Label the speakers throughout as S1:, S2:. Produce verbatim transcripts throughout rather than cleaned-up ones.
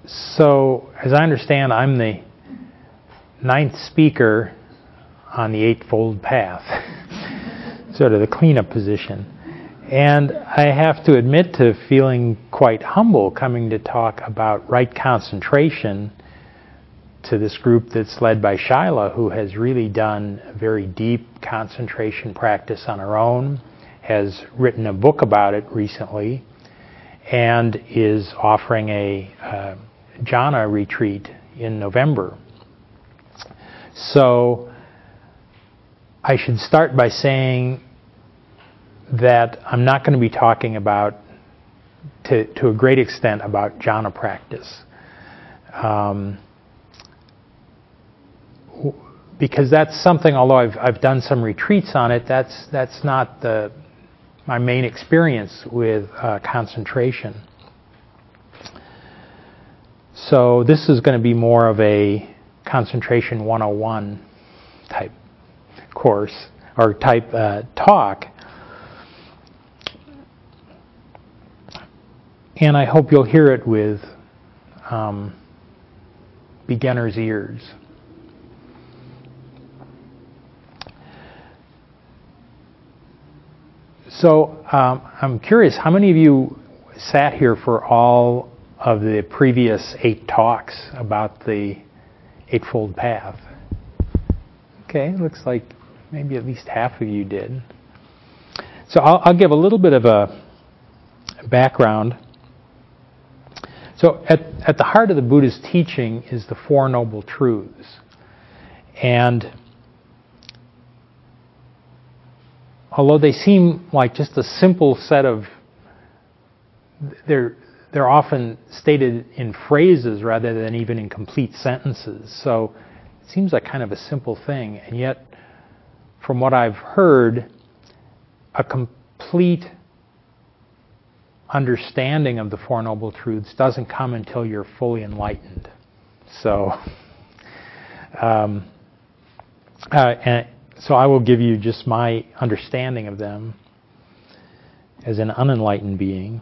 S1: So, as I understand, I'm the ninth speaker on the Eightfold Path, sort of the cleanup position. And I have to admit to feeling quite humble coming to talk about right concentration to this group that's led by Shyla, who has really done a very deep concentration practice on her own, has written a book about it recently, and is offering a uh, jhana retreat in November. So I should start by saying that I'm not going to be talking about, to, to a great extent, about jhana practice. Um, because that's something, although I've, I've done some retreats on it, that's, that's not the, my main experience with uh, concentration. So this is going to be more of a concentration one oh one type course, or type uh, talk. And I hope you'll hear it with um, beginner's ears. So um, I'm curious, how many of you sat here for all of the previous eight talks about the Eightfold Path? Okay, looks like maybe at least half of you did. So I'll, I'll give a little bit of a background. So at, at the heart of the Buddha's teaching is the Four Noble Truths. And although they seem like just a simple set of, they're, they're often stated in phrases rather than even in complete sentences. So it seems like kind of a simple thing. And yet, from what I've heard, a complete understanding of the Four Noble Truths doesn't come until you're fully enlightened. So, um, uh, and so I will give you just my understanding of them as an unenlightened being.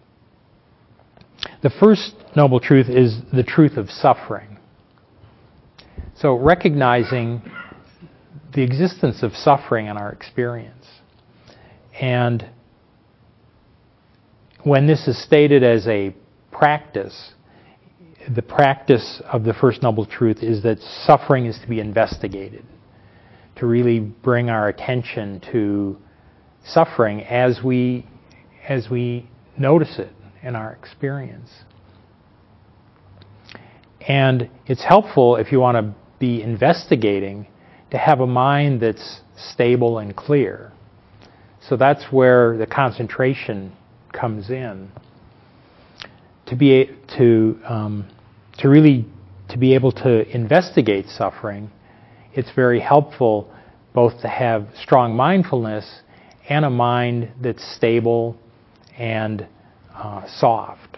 S1: The first noble truth is the truth of suffering. So recognizing the existence of suffering in our experience. And when this is stated as a practice, the practice of the first noble truth is that suffering is to be investigated, to really bring our attention to suffering as we as we notice it in our experience. And it's helpful, if you want to be investigating, to have a mind that's stable and clear. So that's where the concentration comes in. To be to um, to really to be able to investigate suffering, it's very helpful both to have strong mindfulness and a mind that's stable and uh, soft.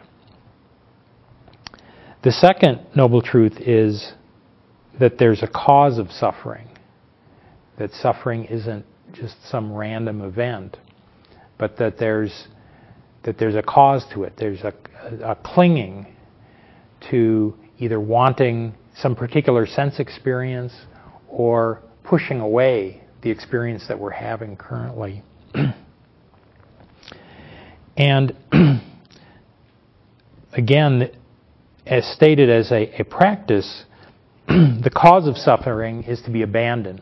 S1: The second noble truth is that there's a cause of suffering, that suffering isn't just some random event, but that there's that there's a cause to it. There's a, a, a clinging to either wanting some particular sense experience or pushing away the experience that we're having currently. And again, as stated as a, a practice, the cause of suffering is to be abandoned.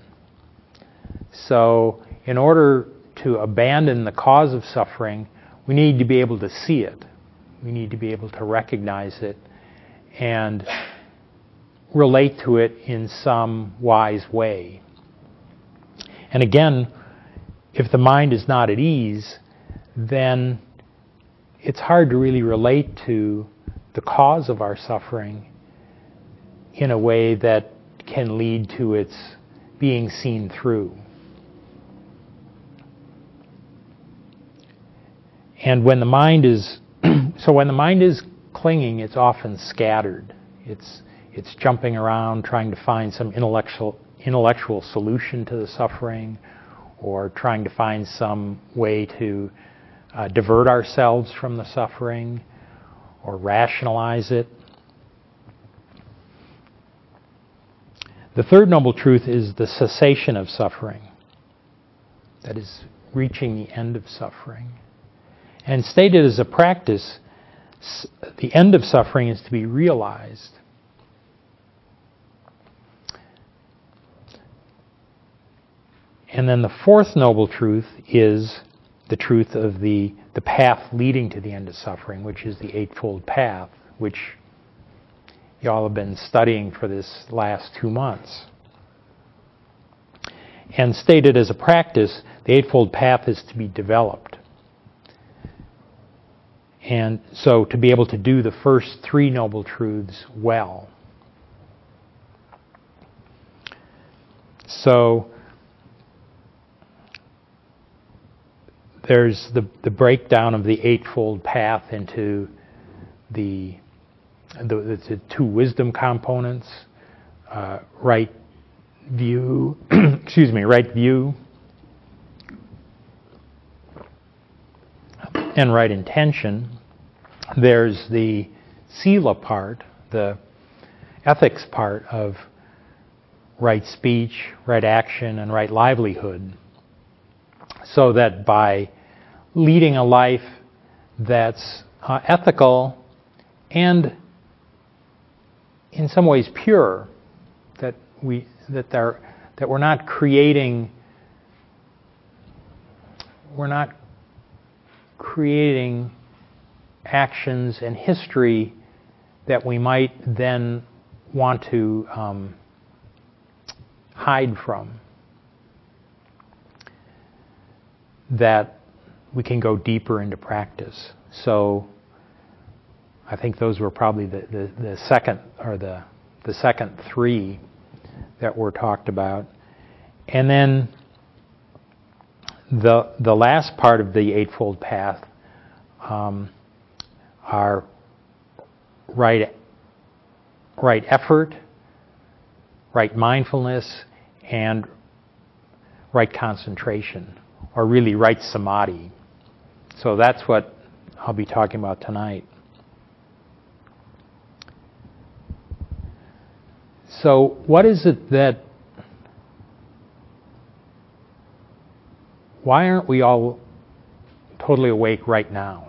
S1: So in order to abandon the cause of suffering, we need to be able to see it. We need to be able to recognize it and relate to it in some wise way. And again, if the mind is not at ease, then it's hard to really relate to the cause of our suffering in a way that can lead to its being seen through. And when the mind is, so when the mind is clinging, it's often scattered. It's it's jumping around trying to find some intellectual intellectual solution to the suffering, or trying to find some way to uh, divert ourselves from the suffering, or rationalize it. The third noble truth is the cessation of suffering. That is, reaching the end of suffering. And stated as a practice, the end of suffering is to be realized. And then the fourth noble truth is the truth of the, the path leading to the end of suffering, which is the Eightfold Path, which you all have been studying for this last two months. And stated as a practice, the Eightfold Path is to be developed. And so to be able to do the first three noble truths well. So there's the, the breakdown of the Eightfold Path into the, the, the two wisdom components, uh, right view, excuse me, right view, and right intention. There's the sila part, the ethics part of right speech, right action, and right livelihood. So that by leading a life that's uh, ethical and in some ways pure, that we that there that we're not creating we're not creating actions and history that we might then want to um, hide from. That we can go deeper into practice. So I think those were probably the, the, the second or the the second three that were talked about. And then the the last part of the Eightfold Path um, are right right effort, right mindfulness, and right concentration, or really right samadhi. So that's what I'll be talking about tonight. So what is it that, why aren't we all totally awake right now?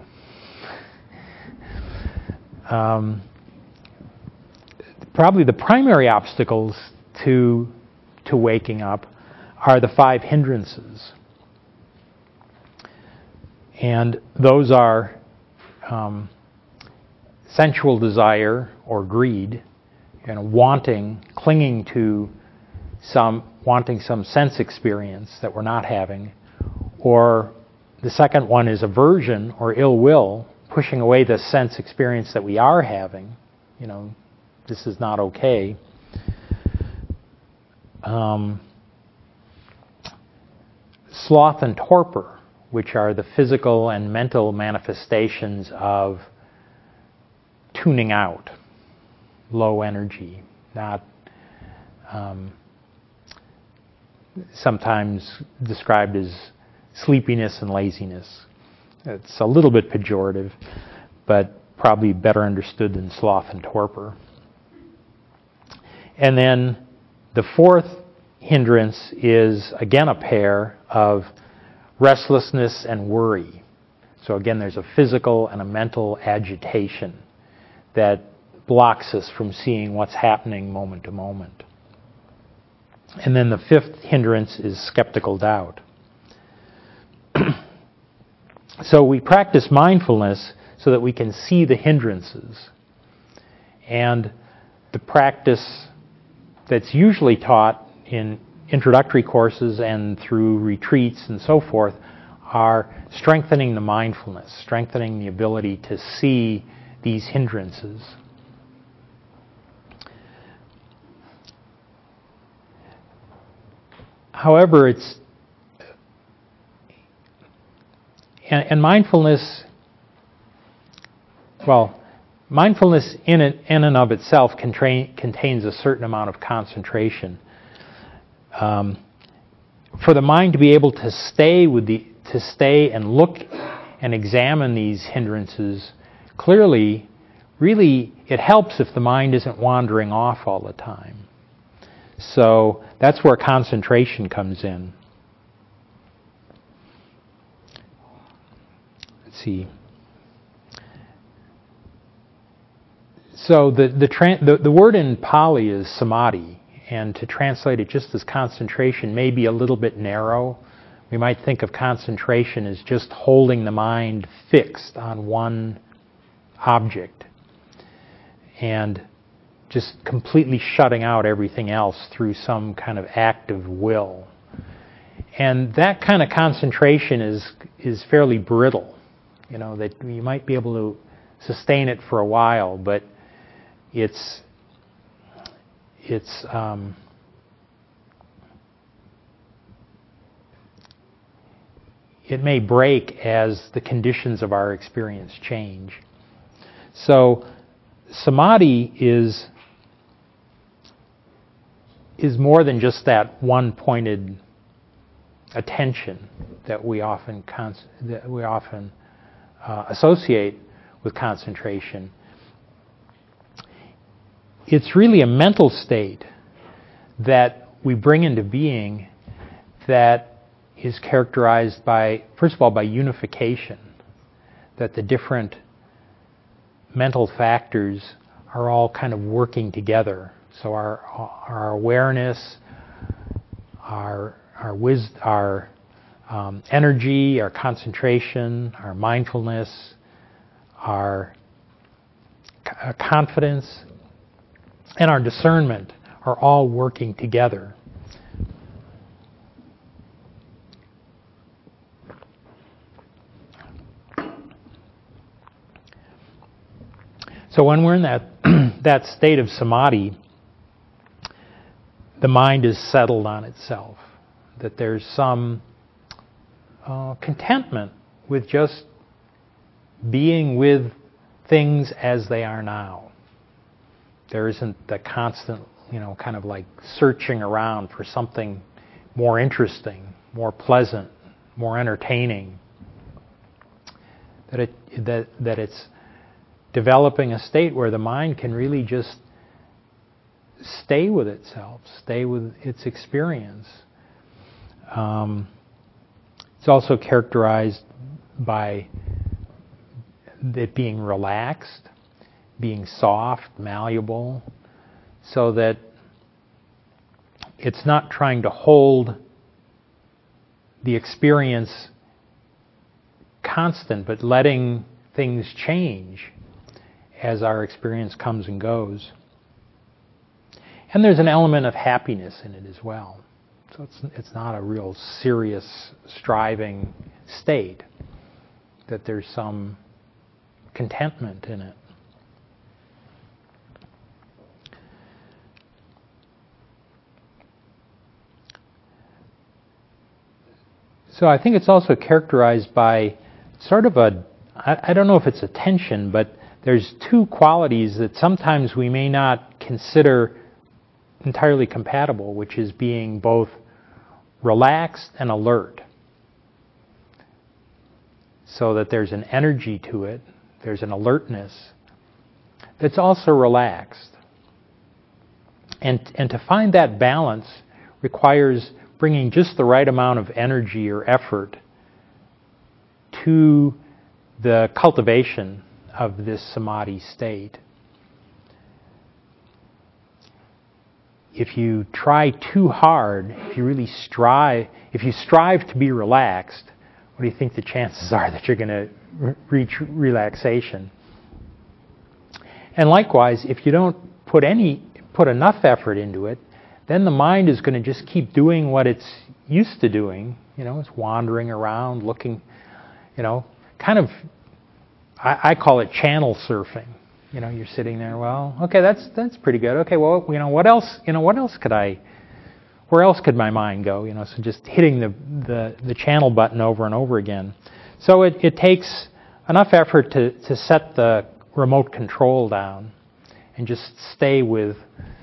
S1: Um, probably the primary obstacles to to waking up are the five hindrances. And those are um, sensual desire or greed, and wanting, clinging to some, wanting some sense experience that we're not having. Or the second one is aversion or ill will, pushing away the sense experience that we are having. You know, this is not okay. Um, sloth and torpor, which are the physical and mental manifestations of tuning out, low energy, not um, sometimes described as sleepiness and laziness. It's a little bit pejorative, but probably better understood than sloth and torpor. And then the fourth hindrance is, again, a pair of restlessness and worry. So again, there's a physical and a mental agitation that blocks us from seeing what's happening moment to moment. And then the fifth hindrance is skeptical doubt. So we practice mindfulness so that we can see the hindrances. And the practice that's usually taught in introductory courses and through retreats and so forth are strengthening the mindfulness, strengthening the ability to see these hindrances. However, it's and, and mindfulness, well, mindfulness in it in and of itself contain, contains a certain amount of concentration. Um, for the mind to be able to stay with the to stay and look and examine these hindrances clearly, really it helps if the mind isn't wandering off all the time. So that's where concentration comes in. Let's see. So the the, tra- the the word in Pali is samadhi, and to translate it just as concentration may be a little bit narrow. We might think of concentration as just holding the mind fixed on one object and just completely shutting out everything else through some kind of act of will. And that kind of concentration is is fairly brittle. You know, that you might be able to sustain it for a while, but it's it's um, it may break as the conditions of our experience change. So samadhi is is more than just that one-pointed attention that we often cons- that we often uh, associate with concentration. It's really a mental state that we bring into being that is characterized by, first of all, by unification, that the different mental factors are all kind of working together. So our our awareness, our our wis- our um, energy, our concentration, our mindfulness, our c- uh, confidence, and our discernment are all working together. So when we're in that that state of samadhi, the mind is settled on itself, that there's some uh, contentment with just being with things as they are now. There isn't the constant, you know, kind of like searching around for something more interesting, more pleasant, more entertaining. That it that that it's developing a state where the mind can really just stay with itself, stay with its experience. Um, it's also characterized by it being relaxed, being soft, malleable, so that it's not trying to hold the experience constant, but letting things change as our experience comes and goes. And there's an element of happiness in it as well. So it's it's not a real serious, striving state, that there's some contentment in it. So I think it's also characterized by sort of a, I, I don't know if it's a tension, but there's two qualities that sometimes we may not consider entirely compatible, which is being both relaxed and alert. So that there's an energy to it, there's an alertness that's also relaxed. And, and to find that balance requires bringing just the right amount of energy or effort to the cultivation of this samadhi state. If you try too hard, if you really strive, if you strive to be relaxed, what do you think the chances are that you're going to re- reach relaxation? And likewise, if you don't put any, put enough effort into it, then the mind is going to just keep doing what it's used to doing. You know, it's wandering around, looking, you know, kind of, I, I call it channel surfing. You know, you're sitting there, well, okay, that's that's pretty good. Okay, well, you know, what else, you know, what else could I, where else could my mind go? You know, so just hitting the, the, the channel button over and over again. So it, it takes enough effort to, to set the remote control down and just stay with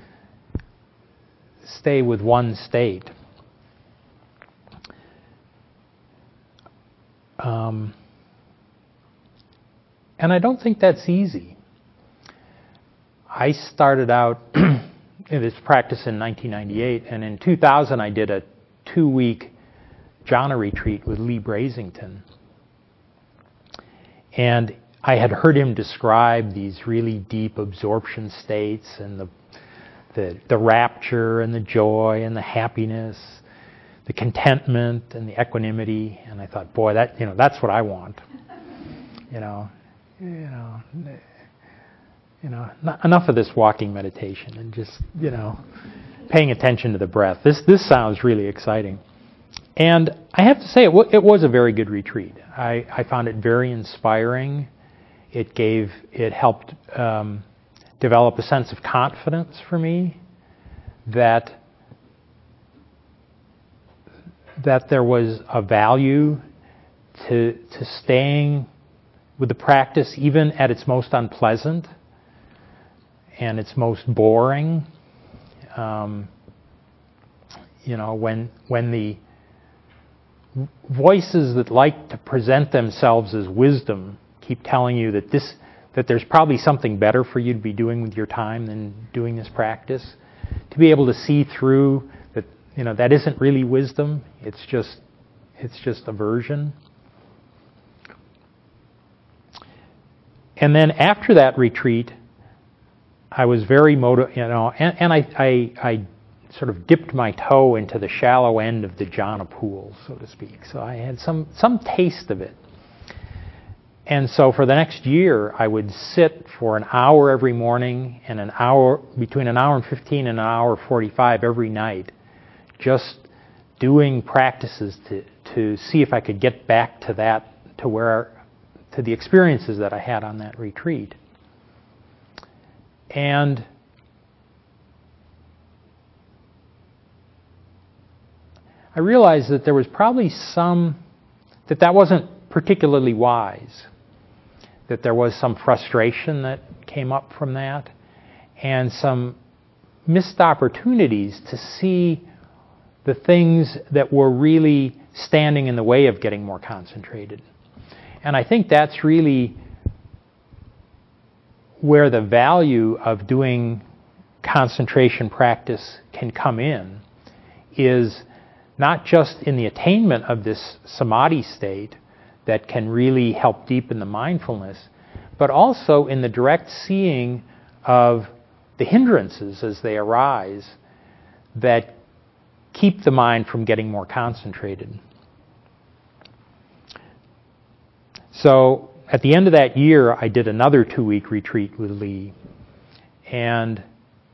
S1: stay with one state. Um, and I don't think that's easy. I started out this practice in nineteen ninety-eight, and in two thousand I did a two-week jhana retreat with Lee Brasington. And I had heard him describe these really deep absorption states and the, the the rapture and the joy and the happiness, the contentment and the equanimity. And I thought, boy, that you know that's what I want. You know, you know, you know, not, enough of this walking meditation and just you know, paying attention to the breath. This this sounds really exciting. And I have to say, it, w- it was a very good retreat. I, I found it very inspiring. It gave, it helped um, develop a sense of confidence for me that that there was a value to to staying with the practice, even at its most unpleasant and its most boring. Um, you know, when when the voices that like to present themselves as wisdom keep telling you that this that there's probably something better for you to be doing with your time than doing this practice, to be able to see through that, you know, that isn't really wisdom. It's just it's just aversion. And then after that retreat, I was very motivated, you know, and, and I, I I sort of dipped my toe into the shallow end of the jhana pool, so to speak. So I had some some taste of it. And so for the next year, I would sit for an hour every morning and an hour, between an hour and fifteen and an hour forty-five every night, just doing practices to, to see if I could get back to that, to where, to the experiences that I had on that retreat. And I realized that there was probably some, that that wasn't particularly wise, that there was some frustration that came up from that, and some missed opportunities to see the things that were really standing in the way of getting more concentrated. And I think that's really where the value of doing concentration practice can come in, is not just in the attainment of this samadhi state that can really help deepen the mindfulness, but also in the direct seeing of the hindrances as they arise that keep the mind from getting more concentrated. So at the end of that year, I did another two-week retreat with Lee. And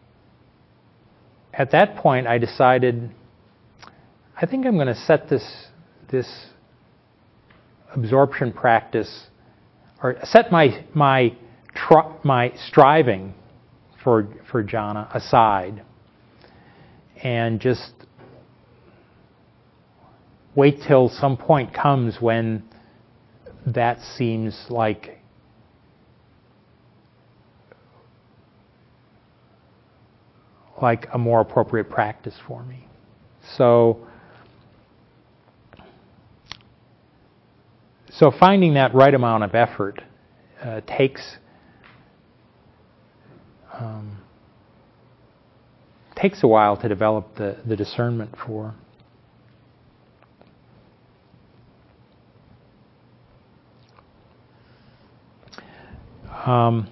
S1: at that point, I decided, I think I'm going to set this this absorption practice, or set my my tr- my striving for for jhana aside, and just wait till some point comes when that seems like like a more appropriate practice for me. So So finding that right amount of effort uh, takes um, takes a while to develop the, the discernment for. Um,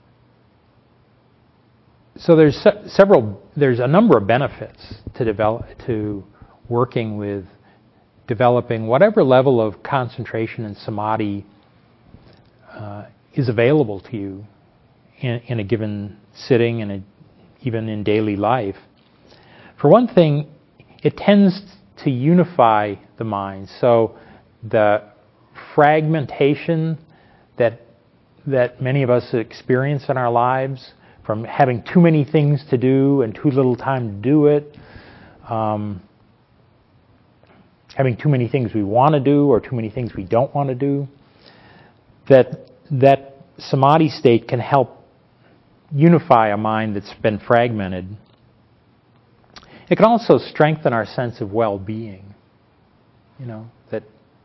S1: so there's se- several, there's a number of benefits to develop to working with developing whatever level of concentration and samadhi uh, is available to you in, in a given sitting and even in daily life. For one thing, it tends to unify the mind. So the fragmentation that that many of us experience in our lives, from having too many things to do and too little time to do it, um, having too many things we want to do or too many things we don't want to do, that that samadhi state can help unify a mind that's been fragmented. It can also strengthen our sense of well-being. You know, that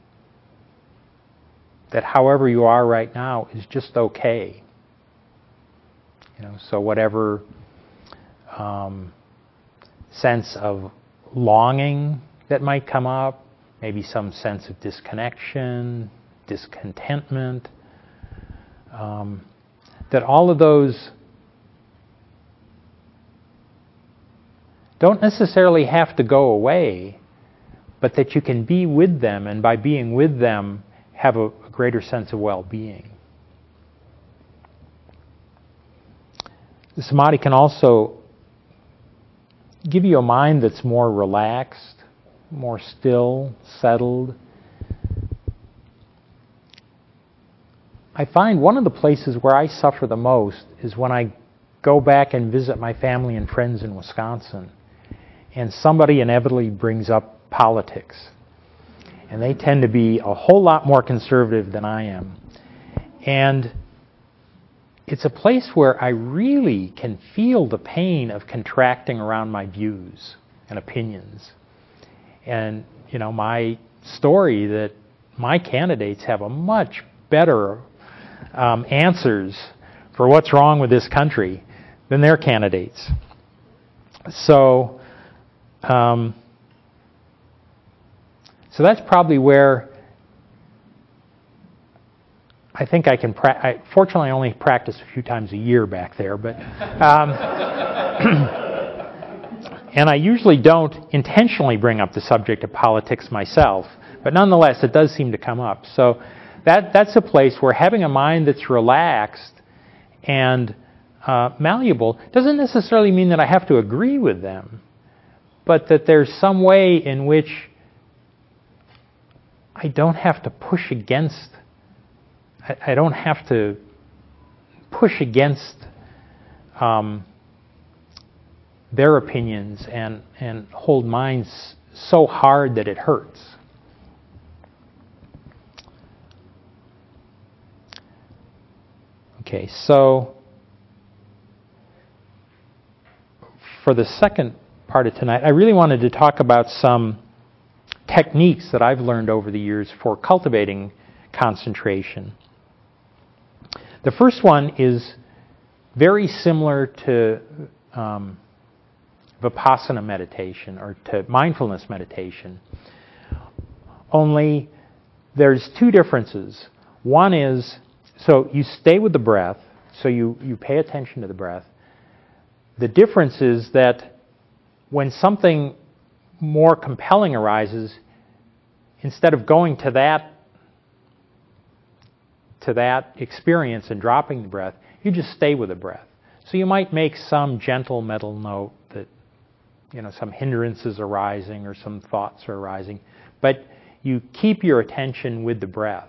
S1: that however you are right now is just okay. You know, so whatever um, sense of longing that might come up, maybe some sense of disconnection, discontentment, um, that all of those don't necessarily have to go away, but that you can be with them, and by being with them, have a, a greater sense of well-being. The samadhi can also give you a mind that's more relaxed, more still, settled. I find one of the places where I suffer the most is when I go back and visit my family and friends in Wisconsin, and somebody inevitably brings up politics. And they tend to be a whole lot more conservative than I am. And it's a place where I really can feel the pain of contracting around my views and opinions. And, you know, my story that my candidates have a much better um, answers for what's wrong with this country than their candidates. So, um, so that's probably where I think I can, pra- I, fortunately I only practice a few times a year back there, but, um, and I usually don't intentionally bring up the subject of politics myself, but nonetheless it does seem to come up. So that that's a place where having a mind that's relaxed and uh, malleable doesn't necessarily mean that I have to agree with them, but that there's some way in which I don't have to push against I don't have to push against um, their opinions and, and hold mine s- so hard that it hurts. Okay, so for the second part of tonight, I really wanted to talk about some techniques that I've learned over the years for cultivating concentration. The first one is very similar to um, Vipassana meditation or to mindfulness meditation, only there's two differences. One is, so you stay with the breath, so you, you pay attention to the breath. The difference is that when something more compelling arises, instead of going to that to that experience and dropping the breath, you just stay with the breath. So you might make some gentle mental note that, you know, some hindrances are arising or some thoughts are arising, but you keep your attention with the breath.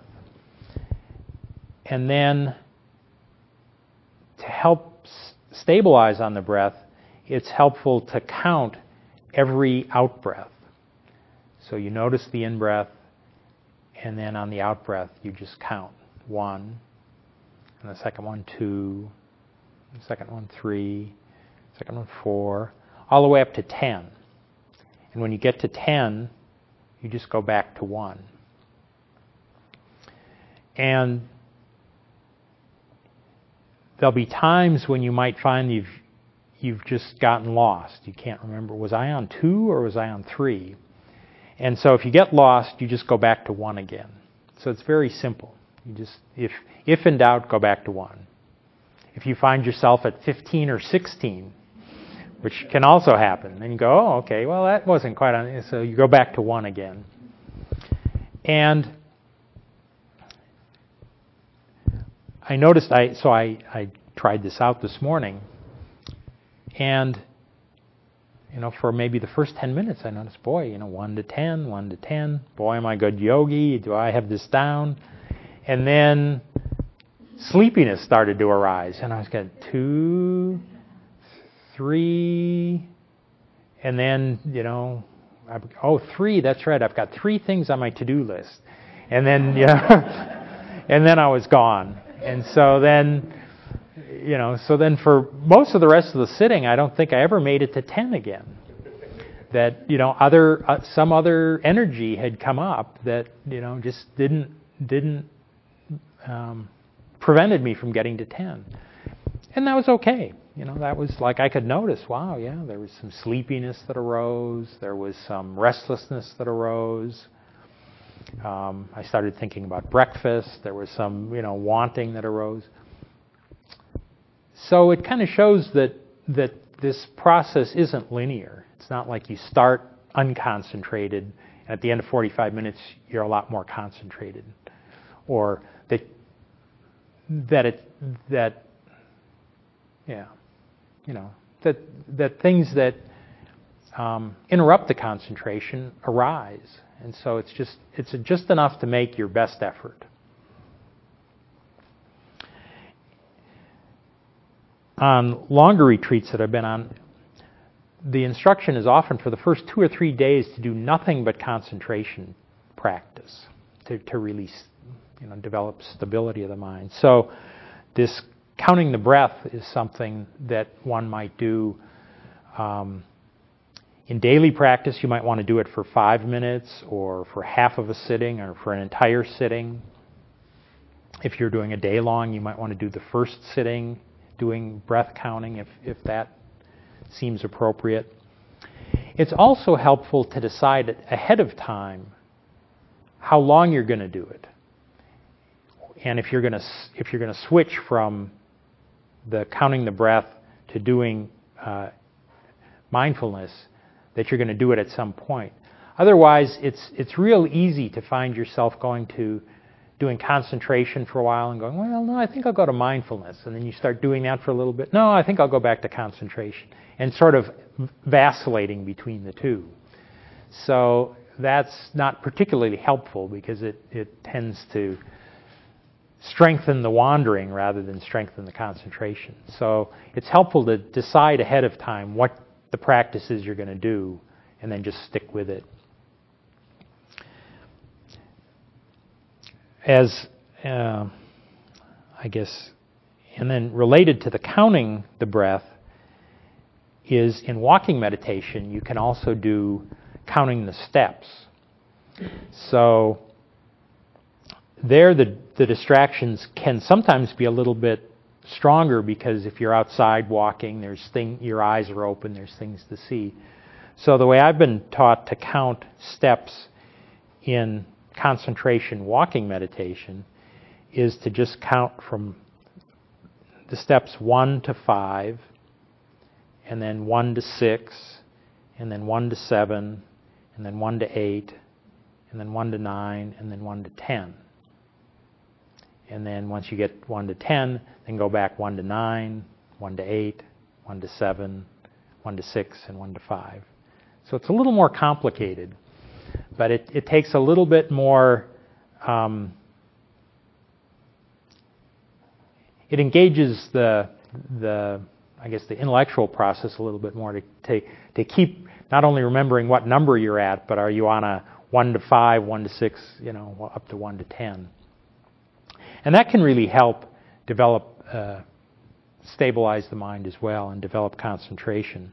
S1: And then to help s- stabilize on the breath, it's helpful to count every out-breath. So you notice the in-breath, and then on the out-breath, you just count. One, and the second one two, the second one three, second one four, all the way up to ten. And when you get to ten, you just go back to one. And there'll be times when you might find you've you've just gotten lost. You can't remember, was I on two or was I on three? And so if you get lost, you just go back to one again. So it's very simple. You just, if if in doubt, go back to one. If you find yourself at fifteen or sixteen, which can also happen, then you go, oh, okay, well, that wasn't quite on, so you go back to one again. And I noticed, I so I, I tried this out this morning, and you know, for maybe the first ten minutes, I noticed, boy, you know, one to ten, one to ten, boy, am I a good yogi, do I have this down? And then sleepiness started to arise. And I was getting two, three, and then, you know, I, oh, three, that's right. I've got three things on my to-do list. And then, you know, and then I was gone. And so then, you know, so then for most of the rest of the sitting, I don't think I ever made it to ten again. That, you know, other uh, some other energy had come up that, you know, just didn't didn't um, prevented me from getting to ten, and that was okay. you know, that was like I could notice, wow, yeah, there was some sleepiness that arose. There was some restlessness that arose. Um, I started thinking about breakfast. There was some, you know, wanting that arose. So it kind of shows that that this process isn't linear. It's not like you start unconcentrated, and at the end of forty-five minutes, you're a lot more concentrated. Or that that it that yeah, you know, that that things that um, interrupt the concentration arise. And so it's just it's just enough to make your best effort. On longer retreats that I've been on, the instruction is often for the first two or three days to do nothing but concentration practice to, to release, you know, develop stability of the mind. So this counting the breath is something that one might do. Um, in daily practice, you might want to do it for five minutes or for half of a sitting or for an entire sitting. If you're doing a day long, you might want to do the first sitting, doing breath counting if, if that seems appropriate. It's also helpful to decide ahead of time how long you're going to do it. And if you're going to if you're going to switch from the counting the breath to doing uh, mindfulness, that you're going to do it at some point. Otherwise, it's it's real easy to find yourself going to doing concentration for a while and going, well, no, I think I'll go to mindfulness. And then you start doing that for a little bit. No, I think I'll go back to concentration. And sort of vacillating between the two. So that's not particularly helpful because it, it tends to strengthen the wandering rather than strengthen the concentration. So it's helpful to decide ahead of time what the practice is you're going to do and then just stick with it. As, uh, I guess, and then related to the counting the breath is in walking meditation, you can also do counting the steps. So there the, the distractions can sometimes be a little bit stronger because if you're outside walking, there's thing, your eyes are open, there's things to see. So the way I've been taught to count steps in concentration walking meditation is to just count from the steps one to five, and then one to six, and then one to seven, and then one to eight, and then one to nine, and then one to ten. And then once you get one to ten, then go back one to nine, one to eight, one to seven, one to six, and one to five. So it's a little more complicated. But it, it takes a little bit more, um, it engages the, the, I guess, the intellectual process a little bit more to, to, to keep not only remembering what number you're at, but are you on a one to five, one to six, you know, up to one to ten. And that can really help develop, uh, stabilize the mind as well and develop concentration.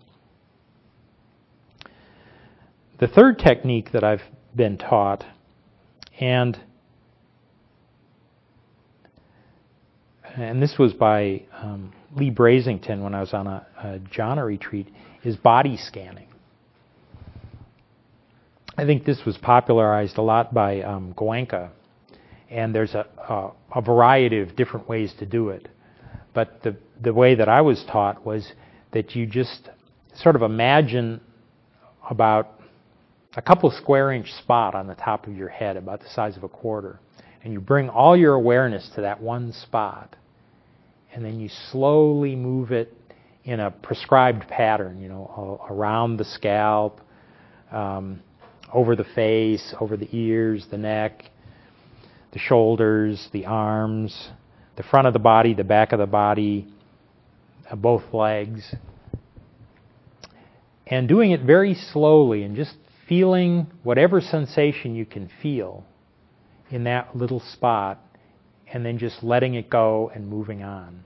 S1: The third technique that I've been taught, and and this was by um, Lee Brasington when I was on a, a jhana retreat, is body scanning. I think this was popularized a lot by um, Goenka, and there's a, a, a variety of different ways to do it. But the, the way that I was taught was that you just sort of imagine about a couple square inch spot on the top of your head, about the size of a quarter. And you bring all your awareness to that one spot. And then you slowly move it in a prescribed pattern, you know, around the scalp, um, over the face, over the ears, the neck, the shoulders, the arms, the front of the body, the back of the body, uh, both legs. And doing it very slowly and just feeling whatever sensation you can feel in that little spot, and then just letting it go and moving on.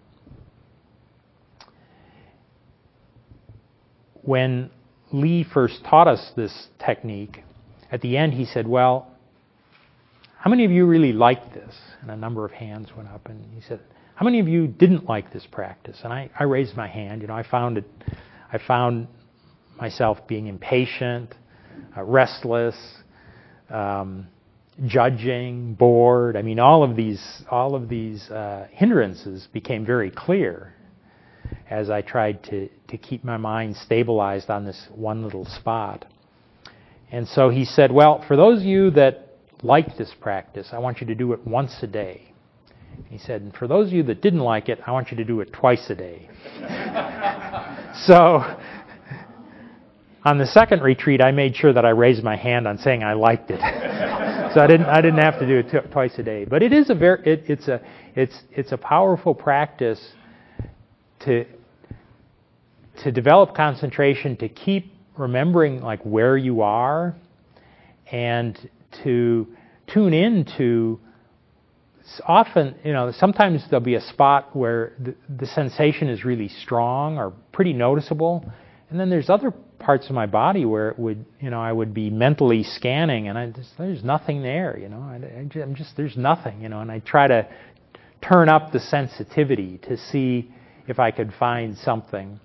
S1: When Lee first taught us this technique, at the end he said, well, how many of you really like this? And a number of hands went up, and he said, how many of you didn't like this practice? And I, I raised my hand. You know, I found it, I found myself being impatient, uh, restless, um, judging, bored. I mean, all of these, all of these uh, hindrances became very clear as I tried to, to keep my mind stabilized on this one little spot. And so he said, well, for those of you that like this practice, I want you to do it once a day. He said, and for those of you that didn't like it, I want you to do it twice a day. So on the second retreat, I made sure that I raised my hand on saying I liked it. So I didn't I didn't have to do it t- twice a day. But it is a very it, it's a it's it's a powerful practice to to develop concentration, to keep remembering like where you are, and to tune into. Often, you know, sometimes there'll be a spot where the, the sensation is really strong or pretty noticeable, and then there's other parts of my body where it would, you know, I would be mentally scanning, and I just, there's nothing there, you know, I, I, I'm just there's nothing, you know, and I try to turn up the sensitivity to see if I could find something.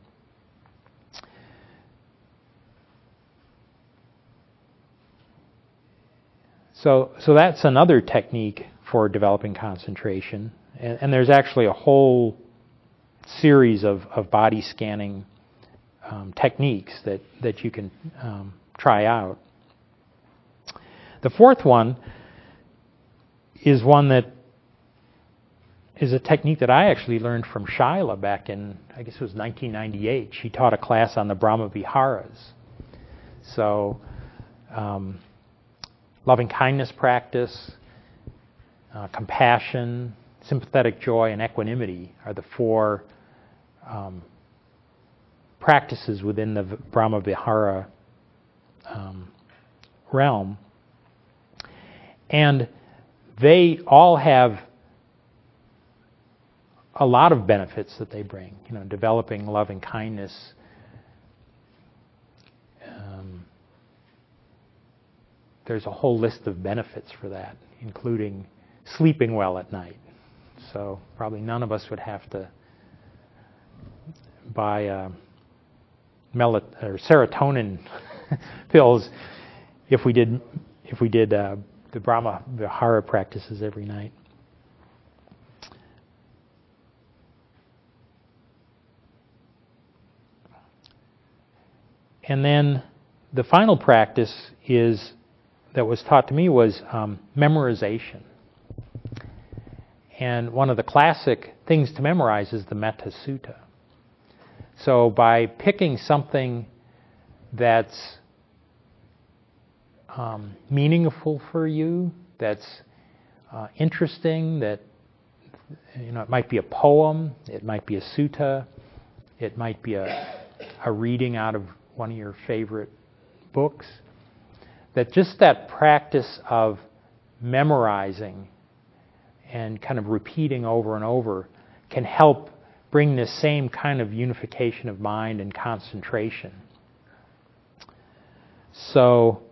S1: So, so that's another technique for developing concentration. And, and there's actually a whole series of, of body scanning um, techniques that, that you can um, try out. The fourth one is one that is a technique that I actually learned from Shaila back in, I guess it was nineteen ninety-eight. She taught a class on the Brahma Viharas. So, um, loving kindness practice, Uh, compassion, sympathetic joy, and equanimity are the four um, practices within the Brahma Vihara um, realm. And they all have a lot of benefits that they bring. You know, developing loving kindness, um, there's a whole list of benefits for that, including sleeping well at night. So probably none of us would have to buy uh, melat- or serotonin pills if we did if we did uh, the Brahma Vihara practices every night. And then the final practice is that was taught to me was um, memorization. And one of the classic things to memorize is the Metta Sutta. So by picking something that's um, meaningful for you, that's uh, interesting, that, you know, it might be a poem, it might be a sutta, it might be a, a reading out of one of your favorite books, that just that practice of memorizing and kind of repeating over and over can help bring this same kind of unification of mind and concentration. So,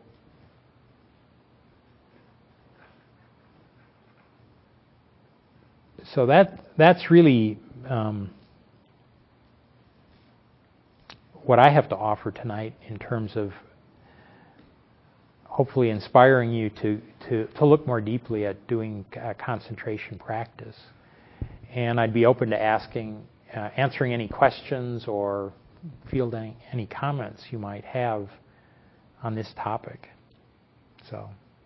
S1: so that that's really um, what I have to offer tonight in terms of hopefully inspiring you to, to, to look more deeply at doing uh, concentration practice. And I'd be open to asking, uh, answering any questions or fielding any comments you might have on this topic. So,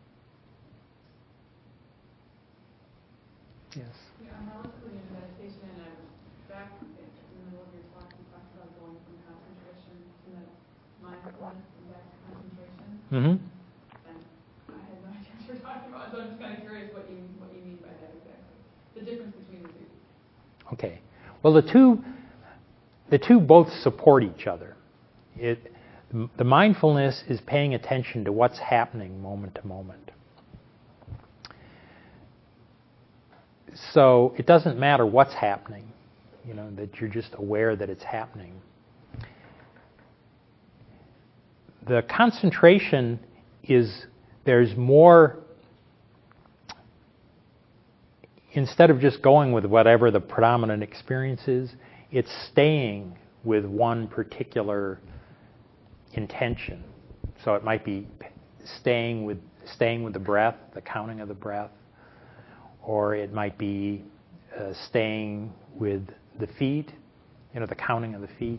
S1: yes.
S2: Yeah, I'm relatively in meditation, and I'm back in the middle of your talk. You talked about going from concentration to mindfulness and back to concentration.
S1: Mm-hmm.
S2: So I'm just kind of curious what you what you mean by that exactly. The difference between the two.
S1: Okay. Well, the two the two both support each other. It the mindfulness is paying attention to what's happening moment to moment. So it doesn't matter what's happening, you know, that you're just aware that it's happening. The concentration is there's more instead of just going with whatever the predominant experience is, it's staying with one particular intention. So it might be staying with staying with the breath, the counting of the breath, or it might be uh, staying with the feet, you know, the counting of the feet.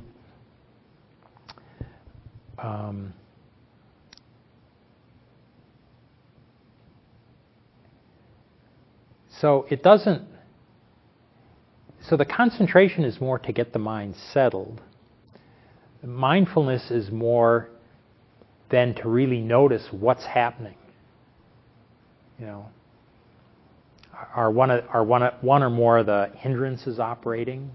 S1: Um, so it doesn't. So the concentration is more to get the mind settled. The mindfulness is more than to really notice what's happening. You know, are one of, are one, one or more of the hindrances operating?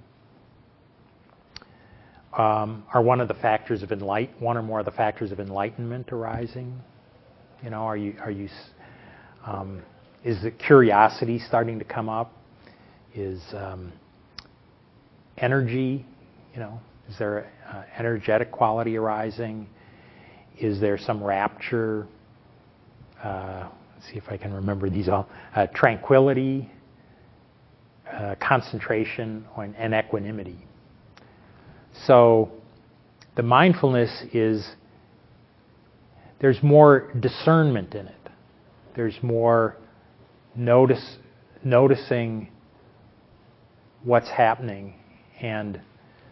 S1: Um, are one of the factors of enlight, one or more of the factors of enlightenment arising? You know, are you are you um, is the curiosity starting to come up? Is um, energy, you know, is there uh, energetic quality arising? Is there some rapture? Uh, let's see if I can remember these all. Uh, tranquility, uh, concentration, and, and equanimity. So the mindfulness is, there's more discernment in it. There's more notice, noticing what's happening. And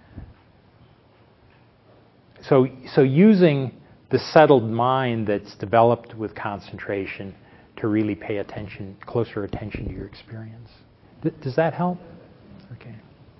S1: so, so using the settled mind that's developed with concentration to really pay attention, closer attention to your experience. Th- does that help? Okay.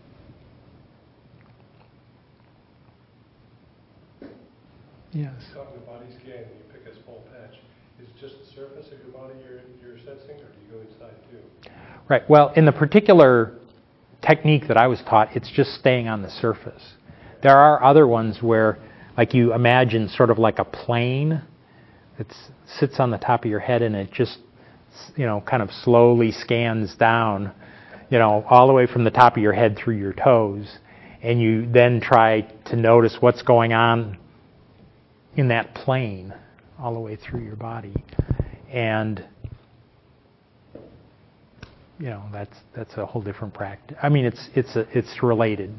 S1: Yes.
S3: Talking to body scan, you pick a small patch. Is it just the surface of your body you're, you're sensing, or do you go inside too?
S1: Right. Well, in the particular technique that I was taught, it's just staying on the surface. There are other ones where, like you imagine sort of like a plane that sits on the top of your head and it just, you know, kind of slowly scans down, you know, all the way from the top of your head through your toes. And you then try to notice what's going on in that plane all the way through your body. And, you know, that's that's a whole different practice. I mean, it's it's a, it's related.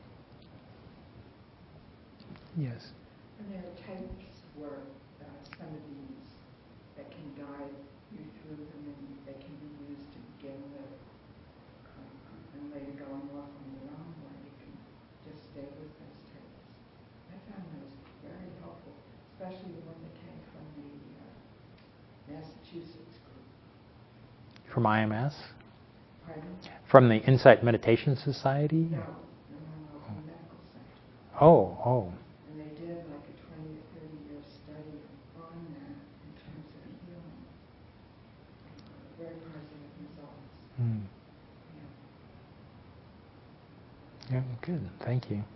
S1: Yes.
S4: And there are types where uh, some of these that can guide you through them and they can be used to begin with, um, and later going off on your own where you can just stay with those types. I found those very helpful, especially the one that came from the uh, Massachusetts group.
S1: From I M S?
S4: Pardon?
S1: From the Insight Meditation Society?
S4: No, no, no, no, from the medical center.
S1: Oh, oh.
S4: And they did like a twenty or thirty year study on that in terms of healing. Very positive results.
S1: Hmm.
S4: Yeah.
S1: Yeah, good. Thank you.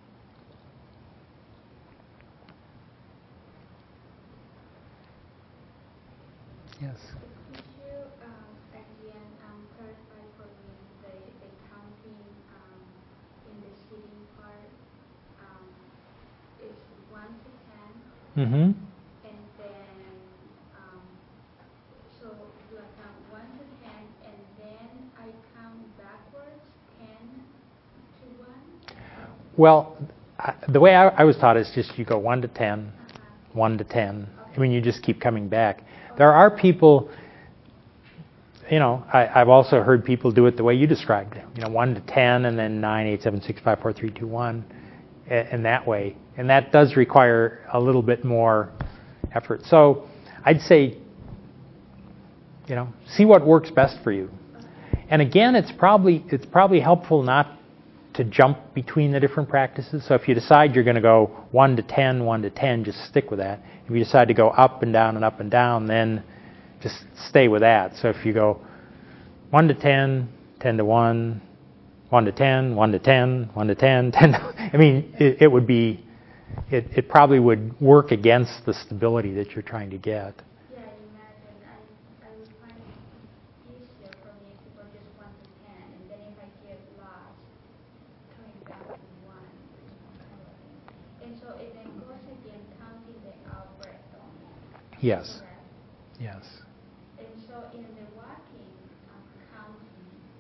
S1: Yes.
S5: Could you, um, again, um, clarify for me the, the counting um, in the sitting part? Um, is one to ten,
S1: Mm-hmm.
S5: and then, um, so do I count one to ten, and then I count backwards, ten to one?
S1: Well, I, the way I, I was taught is just you go one to ten,
S5: Uh-huh.
S1: one to ten.
S5: Okay.
S1: I mean, you just keep coming back. There are people, you know, I, I've also heard people do it the way you described it. You know, one to ten, and then nine, eight, seven, six, five, four, three, two, one, and that way. And that does require a little bit more effort. So I'd say, you know, see what works best for you. And again, it's probably it's probably helpful not to jump between the different practices. So if you decide you're going to go one to ten, one to ten, just stick with that. If you decide to go up and down and up and down, then just stay with that. So if you go one to ten, ten to one, one to ten, one to ten, one to ten, ten to, I mean, it, it would be, it, it probably would work against the stability that you're trying to get.
S5: Yeah, I imagine I, I would find it easier for me to go just one to ten, and then if I get lost, coming back to one, kind of thing. And so it then goes again counting the out breath only.
S1: Yes.
S5: Correct?
S1: Yes.
S5: And so in the walking, I'm counting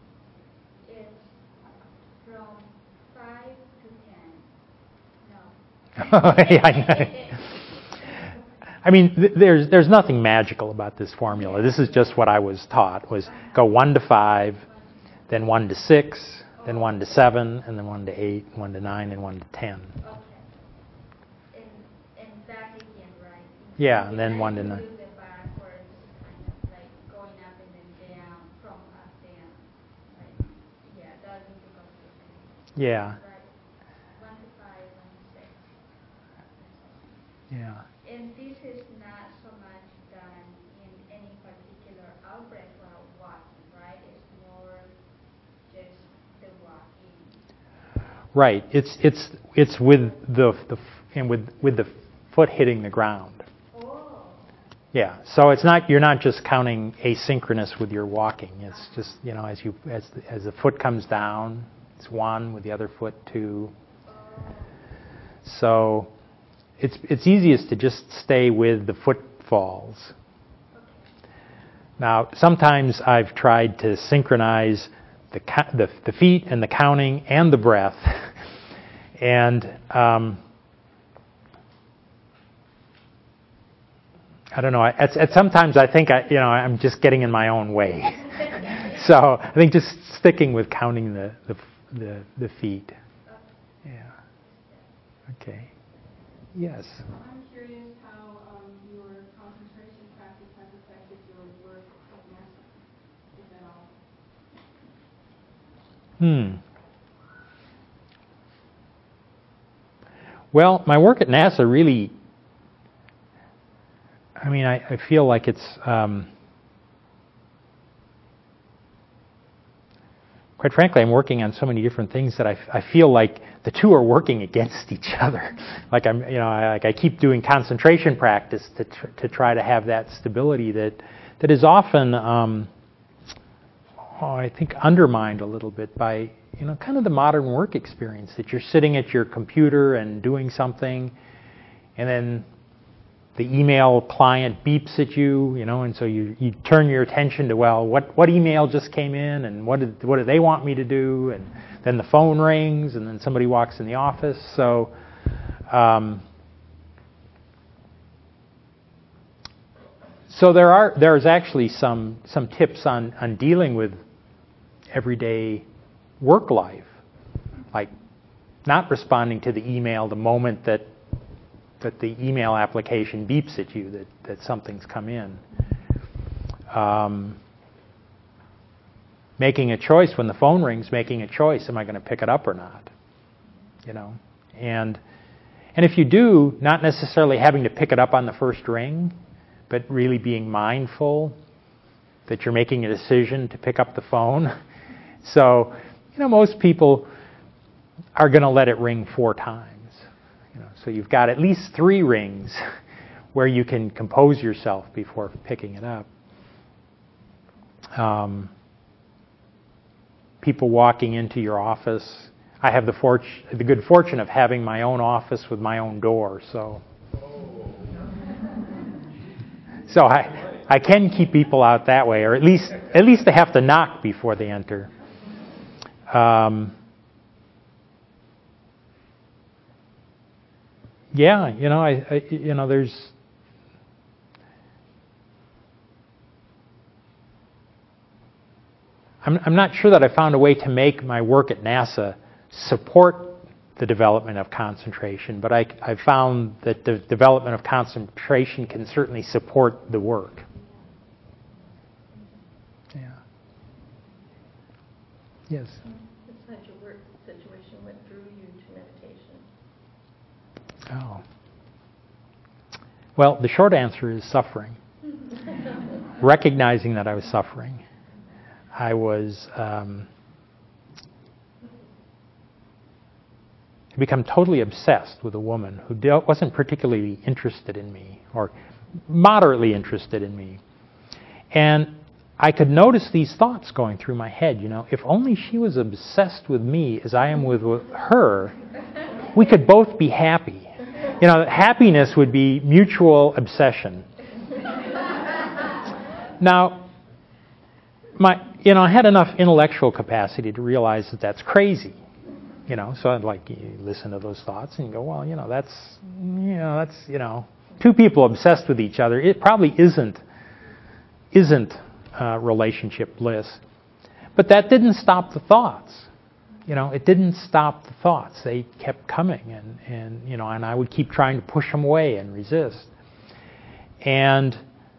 S5: from five to ten. No.
S1: Yeah, I know. I mean, th- there's there's nothing magical about this formula. This is just what I was taught: was go one to five, then one to six, then one to seven, and then one to eight, one to nine, and one to ten.
S5: Okay. And, and back again, right?
S1: Yeah, and then
S5: I
S1: one to
S5: can
S1: nine.
S5: do the backwards, kind of like going up and then down, from up down. Right? Yeah, that would be confusing.
S1: Yeah,
S5: Right. One to five, one to six.
S1: yeah.
S5: And this is not so much done in any particular outbreak while walking, right? It's more just the walking.
S1: Right. It's it's it's with the the and with with the foot hitting the ground.
S5: Oh.
S1: Yeah. So it's not you're not just counting asynchronous with your walking. It's just you know as you as the, as the foot comes down, it's one with the other foot two.
S5: Oh.
S1: So it's it's easiest to just stay with the footfalls.
S5: Okay.
S1: Now sometimes I've tried to synchronize the ca- the, the feet and the counting and the breath, and um, I don't know. I, at, at sometimes I think I, you know, I'm just getting in my own way. So I think just sticking with counting the the the, the feet. Yeah. Okay. Yes.
S2: I'm curious how um, your concentration practice has affected your work at NASA, if at all.
S1: Hmm. Well, my work at NASA really, I mean, I, I feel like it's, um, quite frankly, I'm working on so many different things that I, I feel like the two are working against each other. Like I'm, you know, I, like I keep doing concentration practice to tr- to try to have that stability that that is often, um, oh, I think, undermined a little bit by, you know, kind of the modern work experience that you're sitting at your computer and doing something, and then the email client beeps at you, you know, and so you, you turn your attention to, well, what, what email just came in, and what did, what do they want me to do, and then the phone rings, and then somebody walks in the office. So, um, so there are there's actually some some tips on on dealing with everyday work life, like not responding to the email the moment that that the email application beeps at you that, that something's come in. Um, making a choice when the phone rings, making a choice, am I going to pick it up or not? You know, and and if you do, not necessarily having to pick it up on the first ring, but really being mindful that you're making a decision to pick up the phone. So, you know, most people are going to let it ring four times. You know, so you've got at least three rings where you can compose yourself before picking it up. Um, people walking into your office. I have the, fort- the good fortune of having my own office with my own door, so so I I can keep people out that way, or at least at least they have to knock before they enter. Um, Yeah, you know, I, I, you know, there's, I'm, I'm not sure that I found a way to make my work at NASA support the development of concentration, but I, I found that the development of concentration can certainly support the work. Yeah. Yes.
S6: Inside your work situation, what drew you to meditation?
S1: Oh. Well, the short answer is suffering. Recognizing that I was suffering. I was um, I become totally obsessed with a woman who dealt, wasn't particularly interested in me, or moderately interested in me. And I could notice these thoughts going through my head, you know, if only she was obsessed with me as I am with her, we could both be happy. You know, happiness would be mutual obsession. Now, my, you know, I had enough intellectual capacity to realize that that's crazy. You know, so I'd like you listen to those thoughts and you go, well, you know, that's, you know, that's, you know, two people obsessed with each other. It probably isn't, isn't uh, relationship bliss. But that didn't stop the thoughts. You know, it didn't stop the thoughts. They kept coming, and, and you know, and I would keep trying to push them away and resist. And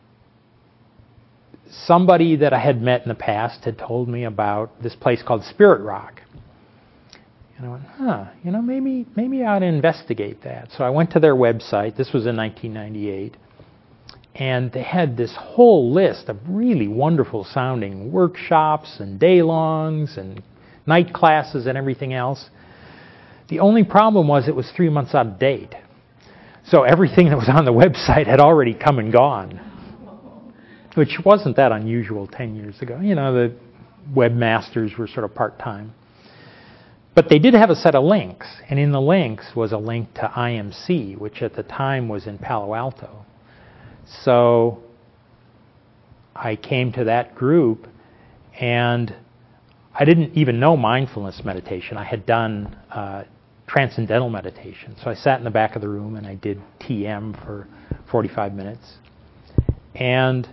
S1: somebody that I had met in the past had told me about this place called Spirit Rock. And I went, huh, you know, maybe maybe I ought to investigate that. So I went to their website. This was in nineteen ninety-eight. And they had this whole list of really wonderful sounding workshops and day-longs and night classes and everything else. The only problem was it was three months out of date. So everything that was on the website had already come and gone, which wasn't that unusual ten years ago. You know, the webmasters were sort of part-time. But they did have a set of links, and in the links was a link to I M C, which at the time was in Palo Alto. So I came to that group, and I didn't even know mindfulness meditation. I had done uh, transcendental meditation. So I sat in the back of the room and I did T M for forty-five minutes. And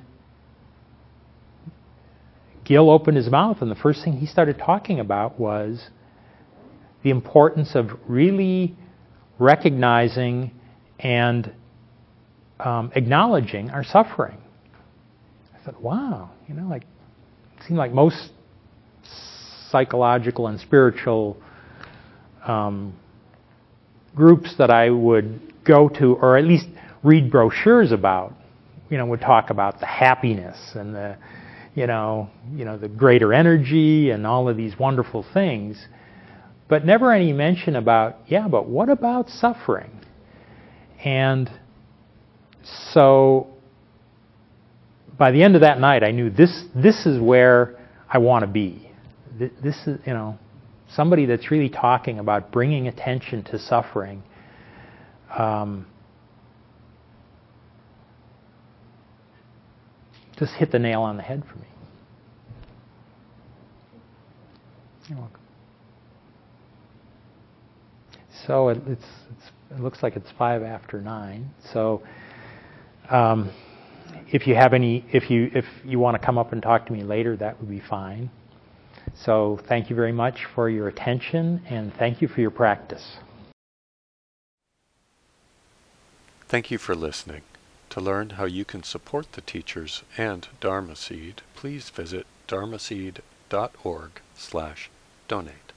S1: Gil opened his mouth, and the first thing he started talking about was the importance of really recognizing and um, acknowledging our suffering. I thought, wow, you know, like it seemed like most psychological and spiritual um, groups that I would go to, or at least read brochures about, you know, would talk about the happiness and the, you know, you know, the greater energy and all of these wonderful things, but never any mention about, yeah, but what about suffering? And so by the end of that night, I knew this this is where I want to be. This is, you know, somebody that's really talking about bringing attention to suffering. Um, just hit the nail on the head for me. You're welcome. So it, it's, it's, it looks like it's five after nine. So um, if you have any, if you if you want to come up and talk to me later, that would be fine. So thank you very much for your attention, and thank you for your practice.
S7: Thank you for listening. To learn how you can support the teachers and Dharma Seed, please visit dharmaseed dot org slash donate.